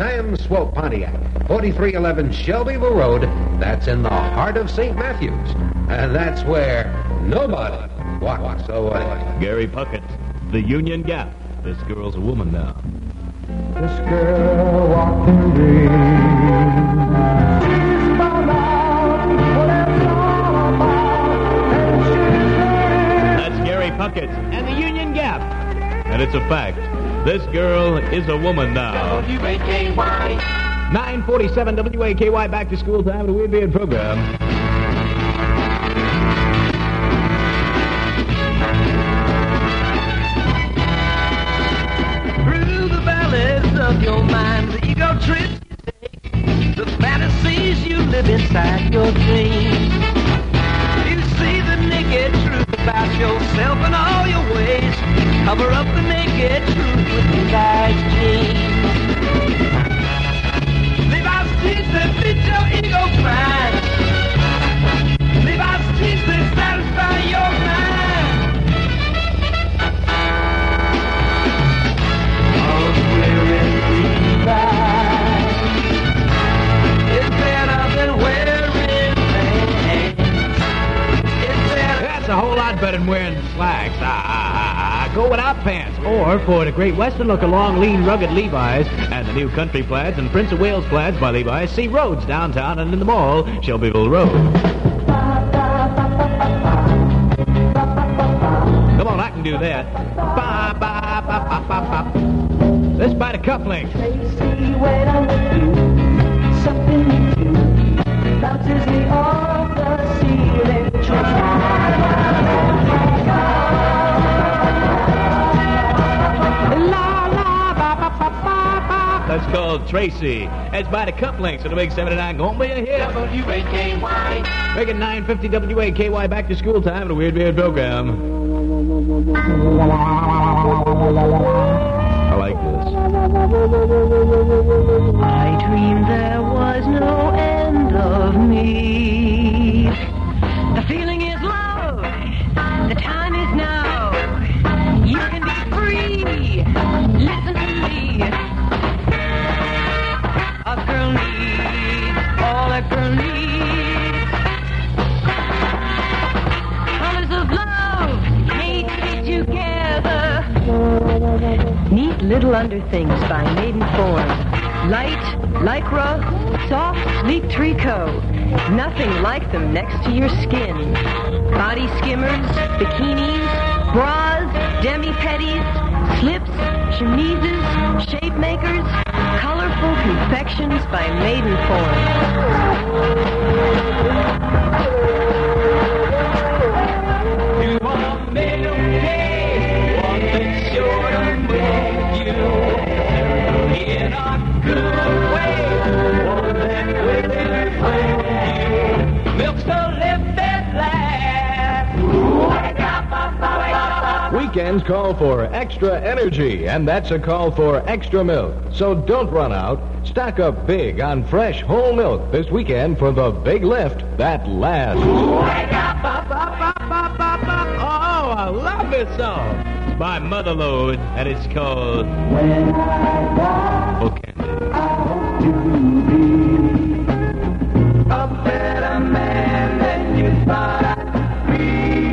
Sam Swope Pontiac, 4311 Shelbyville Road. That's in the heart of St. Matthews. And that's where nobody walks away. Gary Puckett, The Union Gap. This girl's a woman now. This girl walked in the rain. That's Gary Puckett and The Union Gap. And it's a fact. This girl is a woman now. WAKY. 947 WAKY, back to school time, the Weird Beard program. Through the valleys of your mind, the ego trips you take, the fantasies you live inside your dreams. You see the naked truth about yourself and all your ways. Cover up the naked truth with disguised jeans. Levi's jeans that fit your ego pride. Levi's jeans that satisfy your mind. All wearing Levi's is better than wearing pants. It's better. That's a whole lot better than wearing slacks. Go without pants. Or for the Great Western look, along lean, rugged Levi's and the new country plaids and Prince of Wales plaids by Levi's. See Rhodes downtown and in the mall, Shelbyville Road. Come on, I can do that. Ba, ba, ba, ba, ba, ba. Let's buy the cufflinks. See when I'm with you, something you do bounces me off the ceiling. That's called Tracy. It's by the cufflinks of the Big 79. Gonna be a hit. WAKY. Making 950 WAKY, back to school time, the Weird Beard program. I like this. I dreamed there was no end of me. The feeling is love. The time is now. You can be free. Listen to me. A girl needs all a girl needs. Colors of love made together. Neat little underthings by Maiden Form. Light, lycra, soft, sleek tricot. Nothing like them next to your skin. Body skimmers, bikinis, bras, demi-petties, slips, chemises, shape makers, colorful confections by Maiden Form. You want me to pay, one that's sure to make you in a good way, one that will find you. Milk's the lift that lasts. Wake up, wake up. Weekends call for extra energy, and that's a call for extra milk. So don't run out. Stock up big on fresh whole milk this weekend for the big lift that lasts. Wake up, Oh, I love this song. It's by Motherlode, and it's called When I die, Oh Candy. I hope to be a better man than you thought I'd be.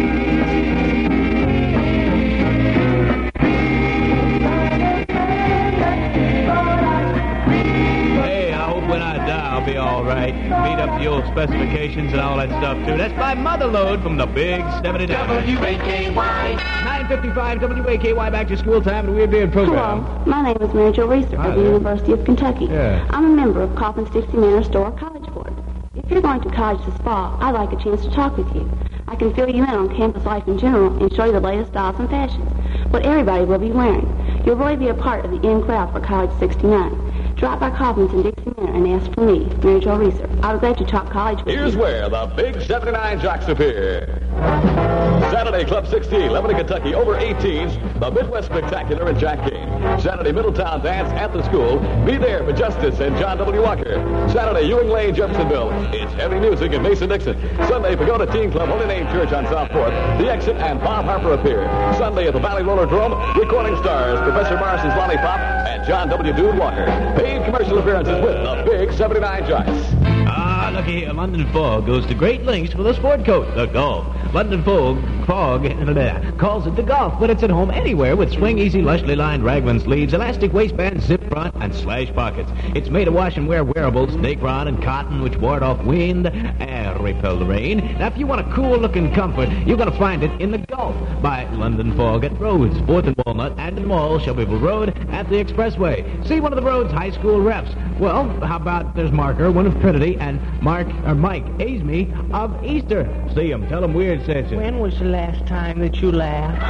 Hey, I hope when I die I'll be all right. Meet up the old specifications and all that stuff, too. That's by Motherlode from the Big 79. WAKY. 955 WAKY, back to school time, the Weird Beard program. Hello, my name is Mary Jo Reeser Hi of the there. University of Kentucky. Yeah. I'm a member of Coffin's Dixie Manor Store College Board. If you're going to college this fall, I'd like a chance to talk with you. I can fill you in on campus life in general and show you the latest styles and fashions, what everybody will be wearing. You'll really be a part of the in crowd for College 69. Drop by Coffin's in Dixie Manor and ask for me, Mary Jo Reeser. I would glad to talk college with Here's you. where the Big 79 jocks appear. Saturday, Club 16, Lebanon, Kentucky, over 18s, the Midwest Spectacular and Jack Kane. Saturday, Middletown Dance at the school. Be there for Justice and John W. Walker. Saturday, Ewing Lane, Jeffersonville. It's heavy music in Mason-Dixon. Sunday, Pagoda Teen Club, Holy Name Church on South 4th. The Exit and Bob Harper appear. Sunday at the Valley Roller Dome, Recording Stars, Professor Morrison's Lollipop, and John W. Dude Walker. Paid commercial appearance. appearances with the Big 79 Jocks. Ah, looky here. London Fog goes to great lengths for the sport coat, the Golf. London Fog calls it the Golf, but it's at home anywhere with swing easy, lushly lined raglan sleeves, elastic waistband, zip front, and slash pockets. It's made of wash and wear wearables, Dacron and cotton, which ward off wind and repel the rain. Now, if you want a cool looking comfort, you're going to find it in the Golf by London Fog at Rhodes, 4th and Walnut, and in the mall, Shelbyville Road, at the Expressway. See one of the Rhodes high school reps. Well, how about there's Marker, one of Trinity, and Mike Azme of Easter. See him. Tell him Weird sent you. When was the last time that you laughed?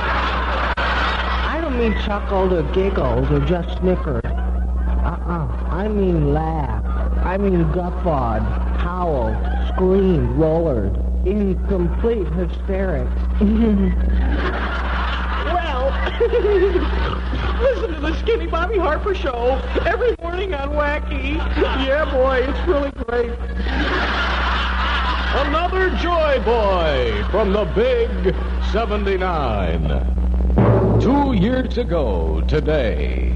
I don't mean chuckled or giggled or just snickered. I mean laughed. I mean guffawed, howled, screamed, rollered, in complete hysterics. Well, listen to the Skinny Bobby Harper show every morning on Wacky. Yeah, boy, it's really great. Another Joy Boy from the Big 79. 2 years ago today.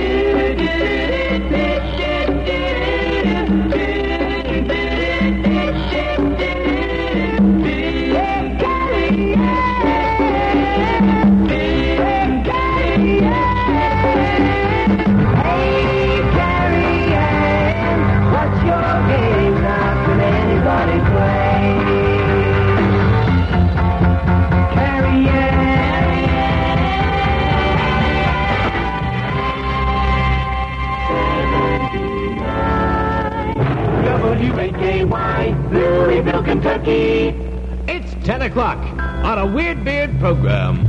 Louisville, Kentucky. It's 10 o'clock on a Weird Beard program.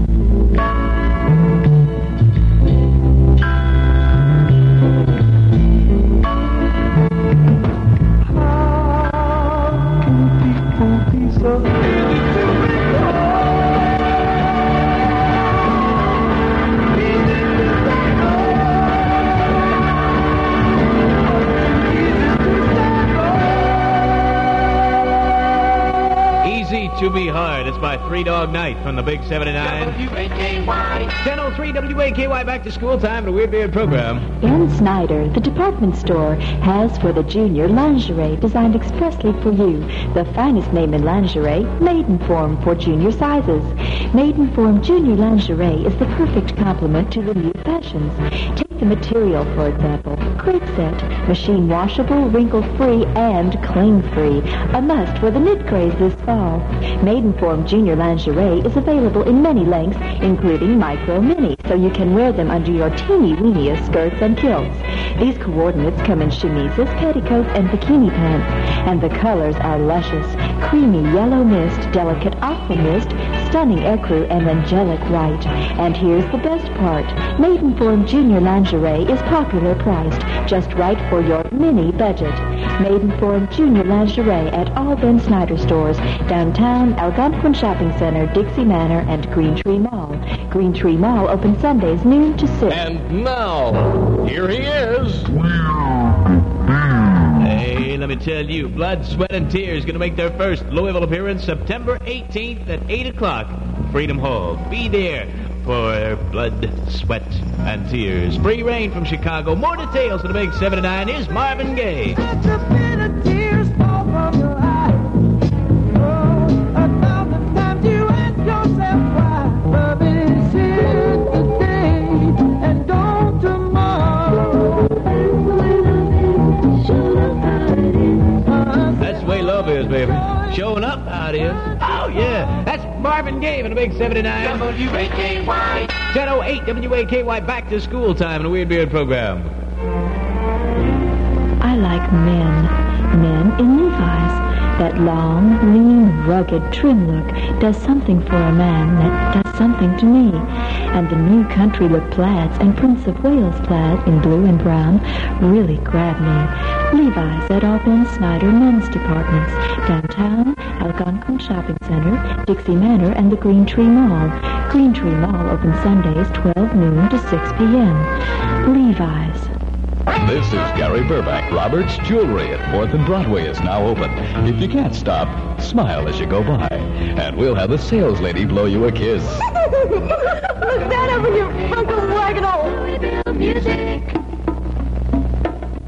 To Be Hard. It's by Three Dog Night from the Big 79. WAKY. 10:03 WAKY, back to school time, the Weird Beard program. In Snyder, the department store has for the junior lingerie designed expressly for you. The finest name in lingerie, Maidenform for junior sizes. Maidenform junior lingerie is the perfect complement to the new fashions. Take the material, for example. Crepe set, machine washable, wrinkle-free, and cling-free. A must for the knit craze this fall. Maidenform junior lingerie is available in many lengths, including micro mini, so you can wear them under your teeny-weeniest skirts and kilts. These coordinates come in chemises, petticoats, and bikini pants, and the colors are luscious. Creamy yellow mist, delicate aqua mist, stunning ecru, and angelic white. And here's the best part. Maidenform junior lingerie is popular priced, just right for your mini budget. Maidenform junior lingerie at all Ben Snyder stores, downtown, Algonquin Shopping Center, Dixie Manor, and Green Tree Mall. Green Tree Mall open Sundays noon to 6. And now, here he is. Hey, let me tell you, Blood, Sweat, and Tears going to make their first Louisville appearance September 18th at 8 o'clock, Freedom Hall. Be there for Blood, Sweat, and Tears. Free reign from Chicago. More details for the Big 79 is Marvin Gaye. That's the way love is, baby. Showing up, how it is. Oh, yeah. That's Marvin Gaye in the Big 79. WAKY. 10:08 WAKY, back to school time in the Weird Beard program. I like men. Men in Levi's. That long, lean, rugged, trim look does something for a man that does something to me. And the new country look plaids and Prince of Wales plaids in blue and brown really grab me. Levi's at all Ben Snyder men's departments. Downtown, Algonquin Shopping Center, Dixie Manor, and the Green Tree Mall. Green Tree Mall open Sundays 12 noon to 6 p.m. Levi's. This is Gary Burbank. Robert's Jewelry at 4th and Broadway is now open. If you can't stop, smile as you go by. And we'll have the sales lady blow you a kiss. Stand up with your frontal wagon. Louisville music.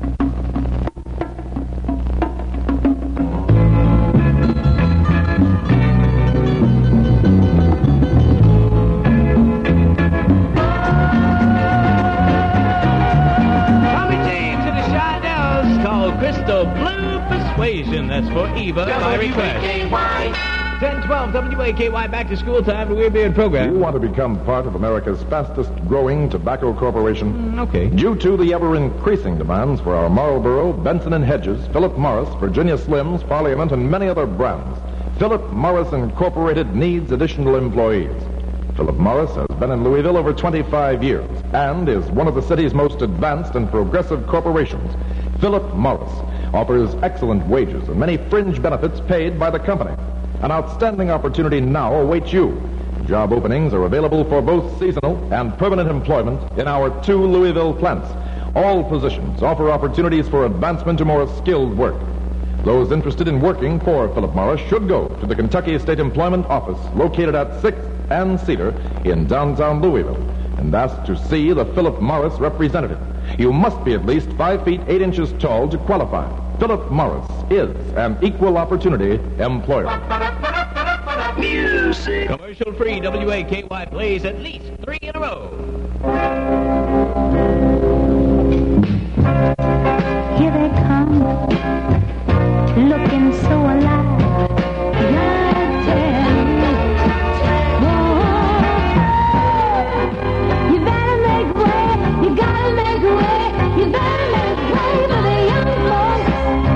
Crystal Blue Persuasion. That's for Eva by request. 10:12 WAKY back to school time. The Weird Beard program. You want to become part of America's fastest growing tobacco corporation? Okay. Due to the ever increasing demands for our Marlboro, Benson & Hedges, Philip Morris, Virginia Slims, Parliament, and many other brands, Philip Morris Incorporated needs additional employees. Philip Morris has been in Louisville over 25 years and is one of the city's most advanced and progressive corporations. Philip Morris offers excellent wages and many fringe benefits paid by the company. An outstanding opportunity now awaits you. Job openings are available for both seasonal and permanent employment in our 2 Louisville plants. All positions offer opportunities for advancement to more skilled work. Those interested in working for Philip Morris should go to the Kentucky State Employment Office located at 6th and Cedar in downtown Louisville and ask to see the Philip Morris representative. You must be at least 5 feet 8 inches tall to qualify. Philip Morris is an equal opportunity employer. Music. Commercial free WAKY plays at least 3 in a row. Here they come, looking so alive. Gotta tell you, you better make way. You gotta make way. You better make way for the young folks.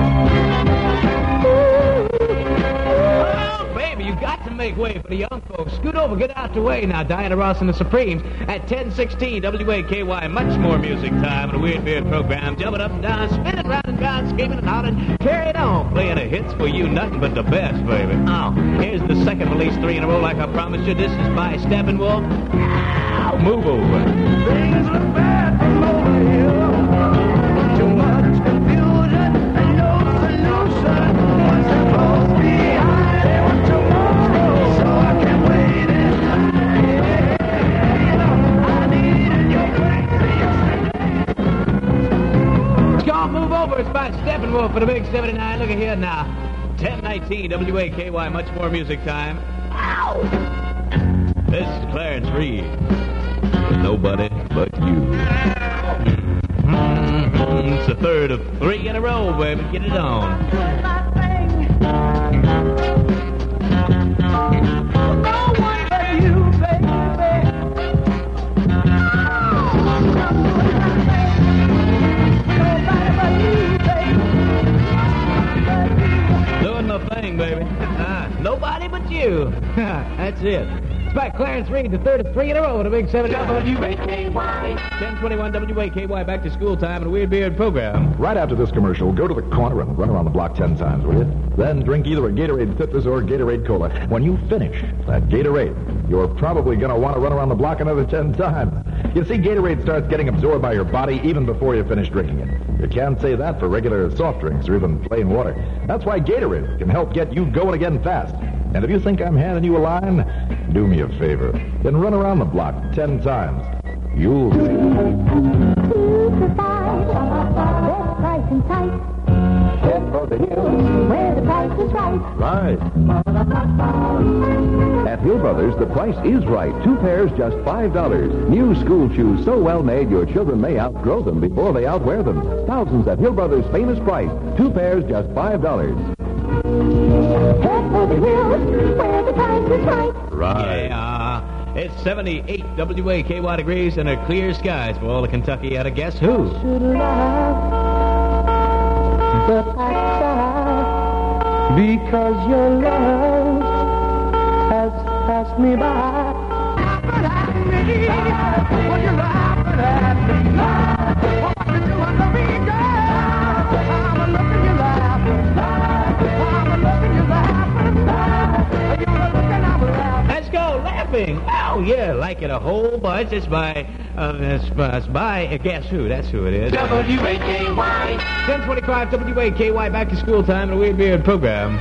Oh, baby, you got to make way for the young folks. Scoot over, get out the way now. Diana Ross and the Supremes at 10:16 WAKY. Much more music time in the Weird Beard program. Jumping up and down, spinning round and round, screaming and hollering. Carrying on, playing the hits for you, nothing but the best, baby. Oh, here's the second release, 3 in a row, like I promised you. This is by Steppenwolf. Ow, move over. Things look bad from over here. Too much confusion and no solution. What's supposed behind it was tomorrow, so I can't wait it. I needed your presence. It's called Move Over. It's by Steppenwolf for the Big 79. Look at here now. 10:19 WAKY. Much more music time. Ow! This is Clarence Reed. With Nobody But You. It's the third of 3 in a row, baby. Get it on. No one but you, baby. Nobody but you, baby. Doing my thing, baby. Nobody but you. That's it. It's by Clarence Reed, the third of 3 in a row with a Big 7. WAKY. 10:21 WAKY. Back to school time in the Weird Beard program. Right after this commercial, go to the corner and run around the block 10 times, will you? Then drink either a Gatorade Citrus or Gatorade Cola. When you finish that Gatorade, you're probably going to want to run around the block another 10 times. You see, Gatorade starts getting absorbed by your body even before you finish drinking it. You can't say that for regular soft drinks or even plain water. That's why Gatorade can help get you going again fast. And if you think I'm handing you a line, do me a favor. Then run around the block 10 times. You'll see. Head for the hills, where the price is right. Right. At Hill Brothers, the price is right. 2 pairs, just $5. New school shoes so well made your children may outgrow them before they outwear them. Thousands at Hill Brothers' famous price. 2 pairs, just $5. Head for the hills, where the price is right. Right. Yeah. It's 78 WAKY degrees and a clear skies for all of Kentucky out of Guess Who? Shouldn't have, but I tried, because your love has passed me by. Laughing at me, when you're laughing at me. What you doing to me, girl? I'm a looking you laughing. I'm a looking you laughing. You're a looking I'm laughing. Let's go laughing. Oh yeah, like it a whole bunch. It's by Guess Who? That's who it is. WAKY. 10:25 WAKY. Back to school time in the Weird Beard program.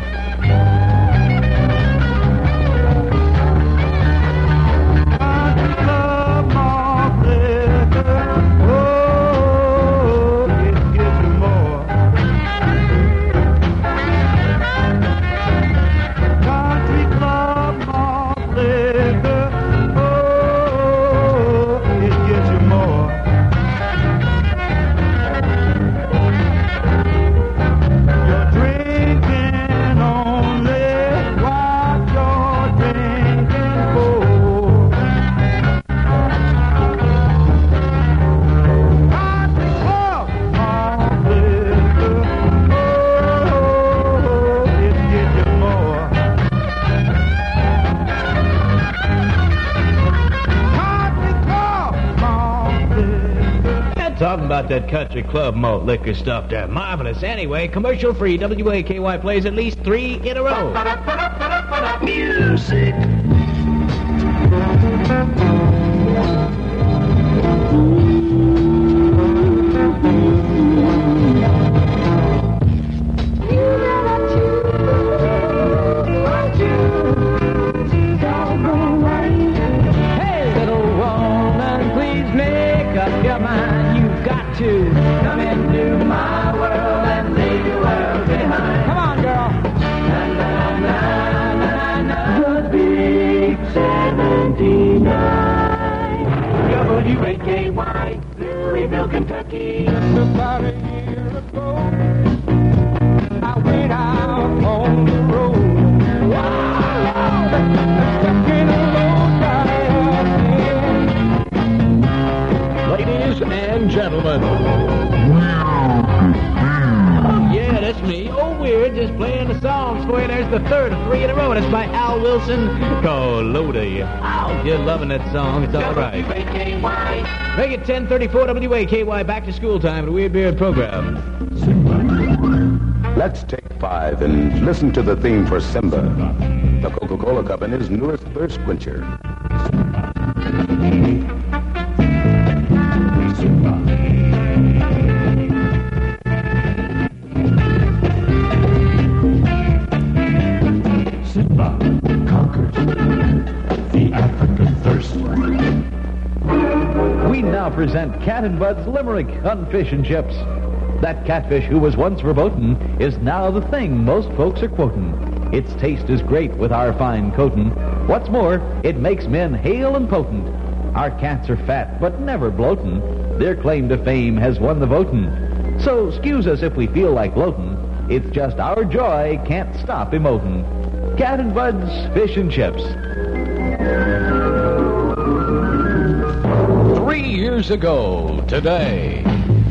about that country club malt liquor stuff. They're marvelous. Anyway, commercial-free WAKY plays at least 3 in a row. Music. Come into my world and leave the world behind. Come on, girl. The big 79. WAKY, Louisville, Kentucky. About a year ago, I went out on the road. Stuck in a low Ladies and gentlemen. Yeah, that's me. Oh, weird. Just playing the songs for you. There's the third of 3 in a row. It's by Al Wilson called Lodi. Al, you're loving that song. It's all right. Make it 10:34 WAKY. Back to school time. The Weird Beard program. Let's take 5 and listen to the theme for Simba, the Coca-Cola Company's newest thirst quencher. Simba conquered the African thirst. We now present Cat and Bud's Limerick on Fish and Chips. That catfish who was once verboten is now the thing most folks are quoting. Its taste is great with our fine coatin'. What's more, it makes men hale and potent. Our cats are fat but never bloatin'. Their claim to fame has won the votin'. So excuse us if we feel like bloatin'. It's just our joy can't stop emotin'. Cat and Bud's Fish and Chips. 3 years ago today.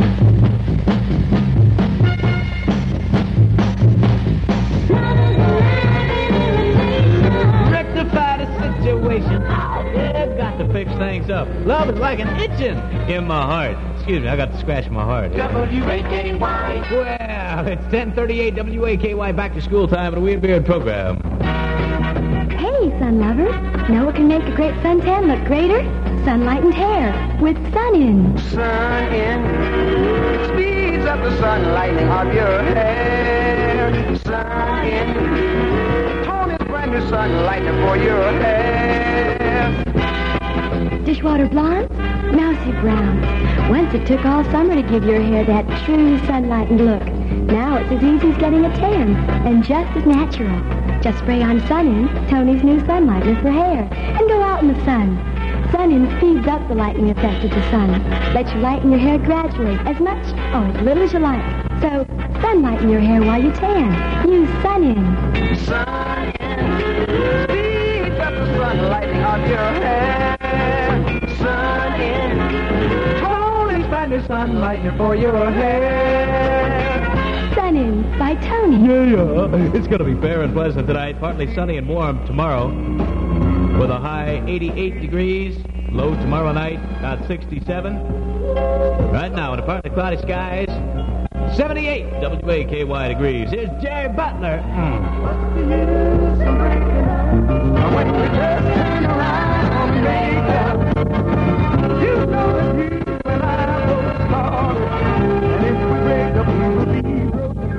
Rectify the situation. Oh, yeah, got to fix things up. Love is like an itching in my heart. Excuse me, I got to scratch my heart. WAKY. Well, it's 10:38 WAKY. Back to school time at the Weird Beard program. Hey, sun lovers. Know what can make a great suntan look greater? Sunlightened hair with Sun In. Sun In speeds up the sunlighting of your hair. Sun In, tone is brand new sunlighting for your hair. Dishwater blondes, mousy browns. Once it took all summer to give your hair that true sunlightened look. Now it's as easy as getting a tan and just as natural. Just spray on Sun In, Tony's new sunlighter for hair, and go out in the sun. Sun In speeds up the lightening effect of the sun. Lets you lighten your hair gradually, as much or as little as you like. So, sunlighten your hair while you tan. Use Sun In. Sun In speeds up the sunlighting of your hair. Sun In, tone is brand new sunlighting for your hair. Sun In by Tony. Yeah. It's going to be fair and pleasant tonight. Partly sunny and warm tomorrow. With a high 88 degrees. Low tomorrow night, about 67. Right now, in the partly cloudy skies, 78 WAKY degrees. Here's Jerry Butler. When we just turn around and make up, you know that you and I both started. And if we break up, we will be broken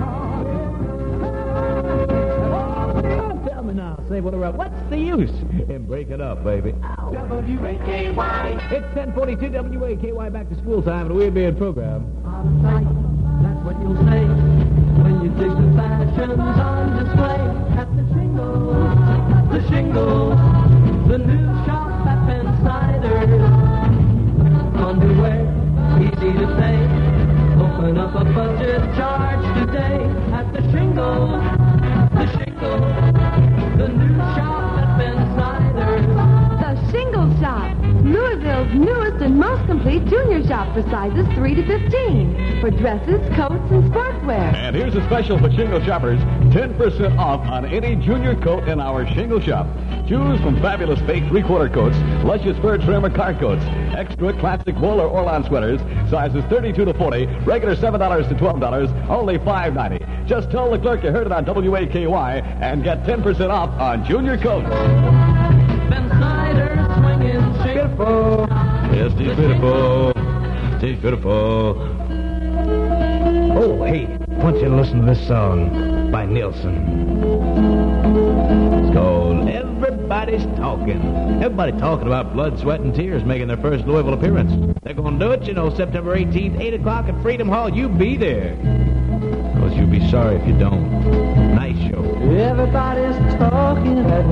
hearted. Tell me now, say what's the use in breaking up, baby? WAKY. It's 10:42 WAKY. Back to school time at the Weird Beard program. That's what you'll say when you dig the fashions on display at the shingle, the new shop at Pensiders. Underwear, easy to say. Open up a budget charge today at the shingle, the new shop at Pensiders. The Shingle Shop, Louisville's newest and most complete junior shop for sizes 3 to 15. For dresses, coats, and sportswear. And here's a special for Shingle shoppers, 10% off on any junior coat in our Shingle shop. Choose from fabulous fake three-quarter coats, luscious fur trim or car coats, extra classic wool or Orlan sweaters, sizes 32 to 40, regular $7 to $12, only $5.90. Just tell the clerk you heard it on WAKY and get 10% off on junior coats. Ben Snyder swinging Beautiful. Yes, she's beautiful. She's beautiful. Oh, hey, I want you to listen to this song by Nilsson. It's called Everybody's Talking. Everybody talking about blood, sweat, and tears making their first Louisville appearance. They're going to do it, September 18th, 8 o'clock at Freedom Hall. You be there. Because you'll be sorry if you don't. Nice show. Everybody's talking at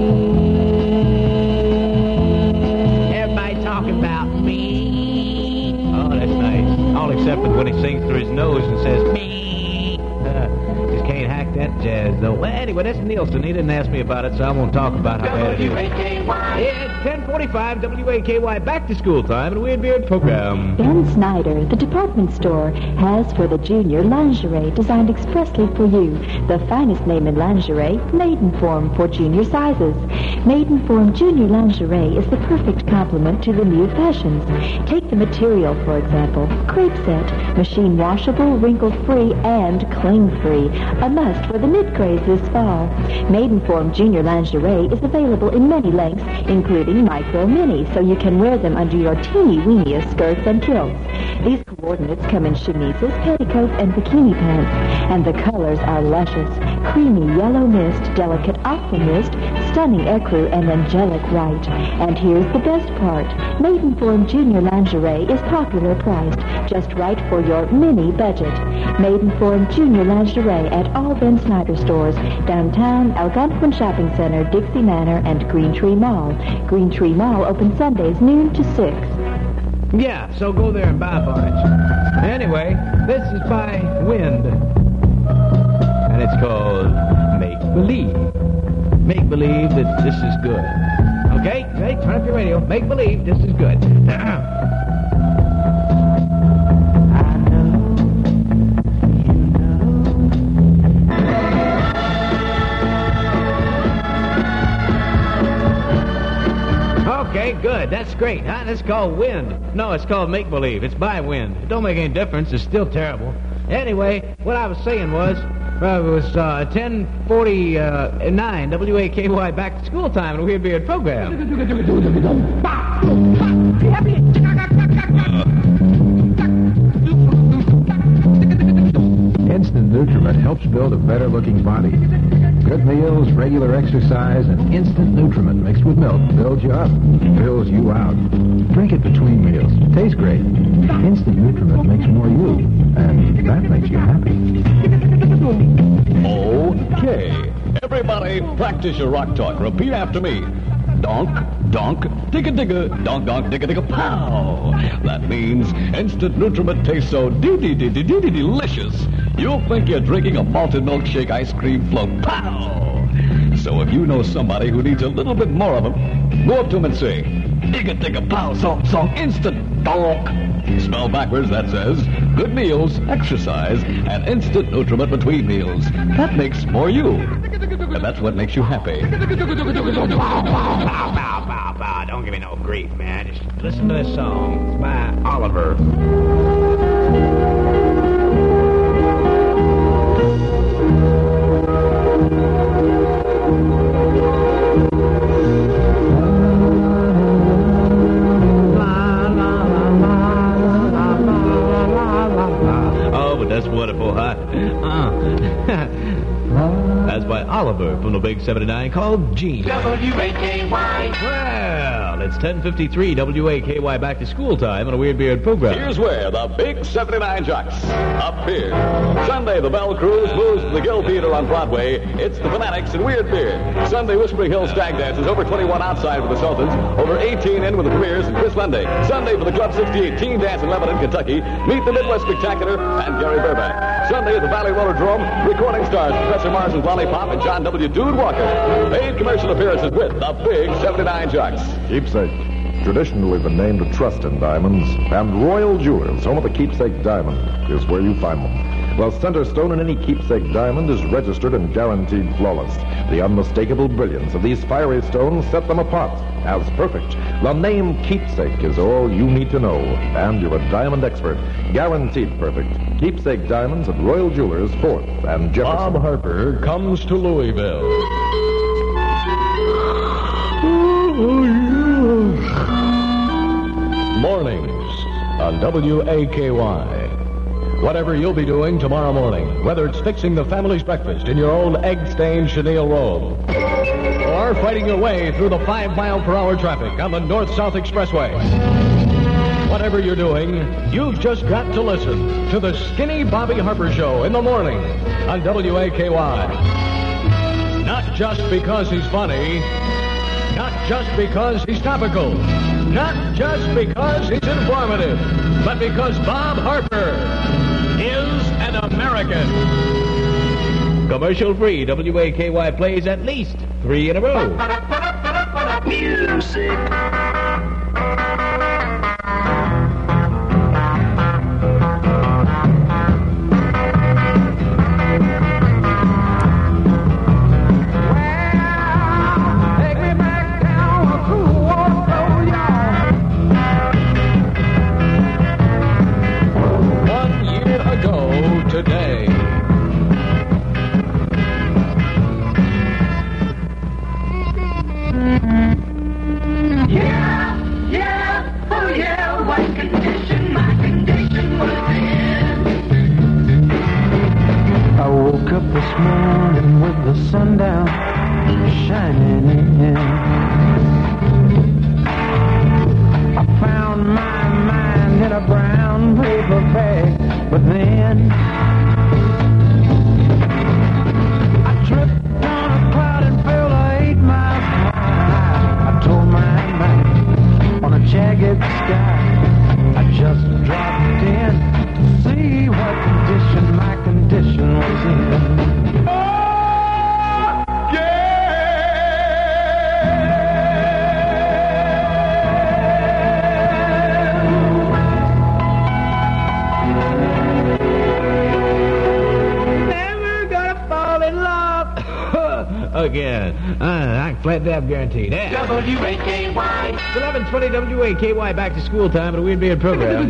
me. Everybody talking about me. Oh, that's nice. All except for when he sings through his nose and says, me. Just can't hack that jazz, though. Well, anyway, that's Nilsson. He didn't ask me about it, so I won't talk about how bad it is. It's 10:45 WAKY back to school time and Weird Beard program. Ben Snyder, the department store, has for the junior lingerie designed expressly for you. The finest name in lingerie, Maidenform for junior sizes. Maidenform junior lingerie is the perfect complement to the new fashions. Take the material, for example. Crepe set, machine washable, wrinkle-free, and cling-free. A must for the knit craze this fall. Maidenform junior lingerie is available in many lengths, including micro mini, so you can wear them under your teeny-weeniest skirts and kilts. These coordinates come in chemises, petticoats, and bikini pants, and the colors are luscious. Creamy yellow mist, delicate aqua mist, stunning ecru, and angelic white. And here's the best part. Maidenform junior lingerie is popular priced, just right for your mini budget. Maidenform junior lingerie at all Ben Snyder stores, downtown, Algonquin Shopping Center, Dixie Manor, and Green Tree Mall. Green Tree Mall open Sundays noon to 6. Yeah, so go there and buy a bunch. Anyway, this is by Wind. And it's called Make Believe. Make believe that this is good. Okay, ready? Turn up your radio. Make believe this is good. Okay, good. That's great. Huh? That's called Wind. No, it's called Make Believe. It's by Wind. It don't make any difference. It's still terrible. Anyway, what I was saying was, it was 10:49 WAKY back to school time in a Weird Beard program. Instant Nutriment helps build a better-looking body. Good meals, regular exercise, and Instant Nutriment mixed with milk builds you up, fills you out. Drink it between meals. Tastes great. Instant Nutriment makes more you, and that makes you happy. Okay. Everybody, practice your rock talk. Repeat after me. Donk, donk, digga digga, donk, donk, digga digga, pow. That means Instant Nutriment tastes so delicious, you'll think you're drinking a malted milkshake ice cream float, pow. So if you know somebody who needs a little bit more of them, go up to them and say, digga digga, pow, song, instant, donk. Spelled backwards, that says, good meals, exercise, and Instant Nutriment between meals. That makes more you. And that's what makes you happy. Don't give me no grief, man. Just listen to this song. It's by Oliver. Oh, but that's wonderful, huh? That's by Oliver from the Big 79 called Gene. WAKY. Well, it's 10:53 WAKY back to school time on a Weird Beard program. Here's where the Big 79 Jocks appear. Sunday, the Bell Cruise moves to the Gill Theater on Broadway. It's the Fanatics and Weird Beard. Sunday, Whispering Hill Stag Dances, over 21 outside with the Sultans, over 18 in with the Premiers and Chris Lunday. Sunday for the Club 68 Teen Dance in Lebanon, Kentucky. Meet the Midwest Spectacular and Gary Burbank. Sunday at the Valley Rollerdrome, recording stars Professor Mars and Lollipop and John W. Dude Walker. Paid commercial appearances with the Big 79 Jocks. Keepsake. Traditionally been named a trust in diamonds, and Royal Jewelers, home of the keepsake diamond, is where you find them. Well, center stone in any keepsake diamond is registered and guaranteed flawless. The unmistakable brilliance of these fiery stones set them apart as perfect. The name Keepsake is all you need to know, and you're a diamond expert. Guaranteed perfect. Keepsake Diamonds at Royal Jewelers, 4th and Jefferson. Bob Harper comes to Louisville. Mornings on WAKY. Whatever you'll be doing tomorrow morning, whether it's fixing the family's breakfast in your old egg-stained chenille robe, or fighting your way through the 5-mile-per-hour traffic on the North-South Expressway. Whatever you're doing, you've just got to listen to the Skinny Bobby Harper Show in the morning on WAKY. Not just because he's funny, not just because he's topical, not just because he's informative, but because Bob Harper is an American. Commercial-free, WAKY plays at least 3 in a row. Music. Today. Yeah, oh yeah, what condition my condition was in. I woke up this morning with the sun down, shining in. I found my mind in a brown paper bag, but then I tripped on a cloud and fell 8 miles high. I told my mind on a jagged sky. I just dropped in to see what condition my condition was in. Again. I can flat that guaranteed. Yeah. WAKY. It's 11:20 WAKY back to school time at a Weird Beard program.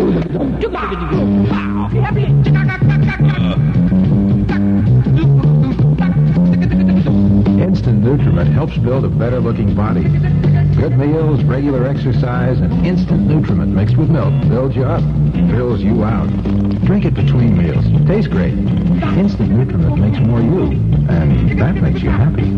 Instant Nutriment helps build a better-looking body. Good meals, regular exercise, and Instant Nutriment mixed with milk builds you up, fills you out. Drink it between meals. Tastes great. Instant Nutriment makes more you, and that makes you happy.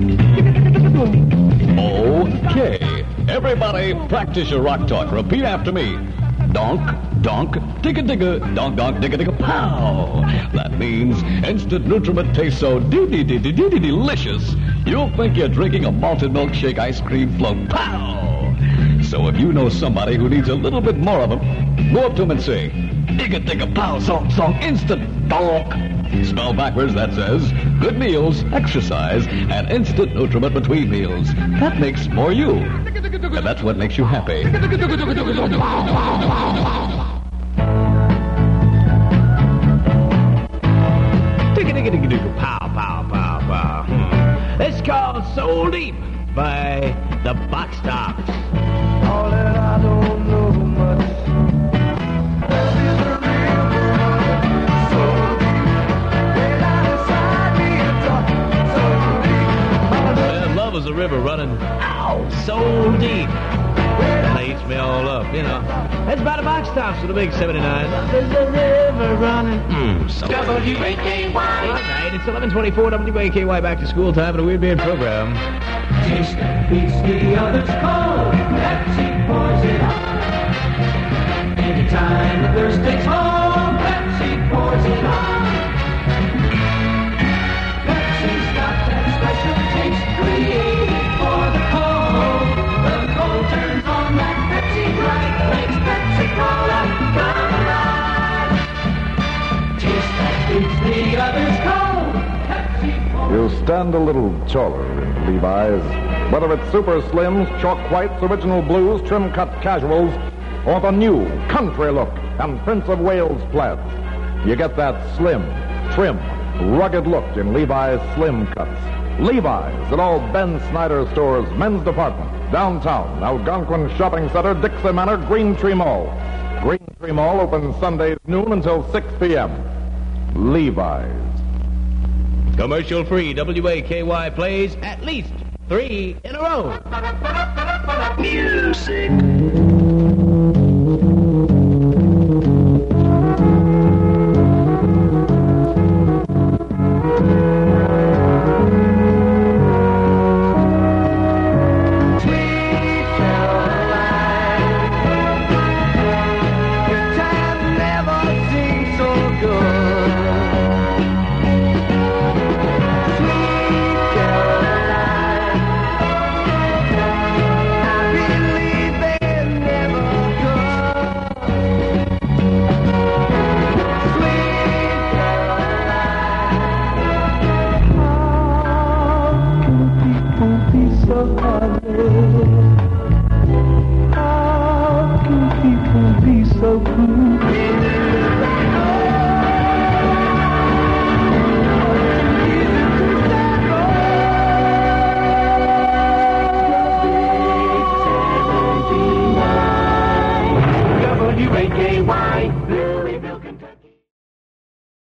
Okay. Everybody, practice your rock talk. Repeat after me. Donk, donk, digga digga, donk, donk, digga digga, pow. That means Instant Nutriment tastes so delicious, you'll think you're drinking a malted milkshake ice cream float. Pow! So if you know somebody who needs a little bit more of them, go up to them and say, digga digga, pow, song, song, instant, donk. Spell backwards, that says, good meals, exercise, and Instant Nutriment between meals. That makes more you. And that's what makes you happy. Pow, pow, pow, pow. It's called Soul Deep by the Box Tops. All that I don't know much. Love is a river running so deep. They eats me all up, you know. That's by the Box Tops with a big 79. There's a river running. So WAKY. All right, it's 11:24 WAKY back to school time at a Weird Beard program. Taste that beats the others cold. Pepsi pours it on. Anytime the thirst takes hold, Pepsi pours it on. Pepsi's got that special taste created for the cold. The cold turns on that Pepsi bright, makes Pepsi Cola come alive. Taste that beats the others cold. Pepsi pours. You stand a little taller in Levi's. Whether it's Super Slims, Chalk Whites, Original Blues, Trim Cut Casuals, or the new country look and Prince of Wales plaids. You get that slim, trim, rugged look in Levi's Slim Cuts. Levi's at all Ben Snyder Stores men's department, downtown, Algonquin Shopping Center, Dixie Manor, Green Tree Mall. Green Tree Mall opens Sundays noon until 6 p.m. Levi's. Commercial-free WAKY plays at least 3 in a row. Music.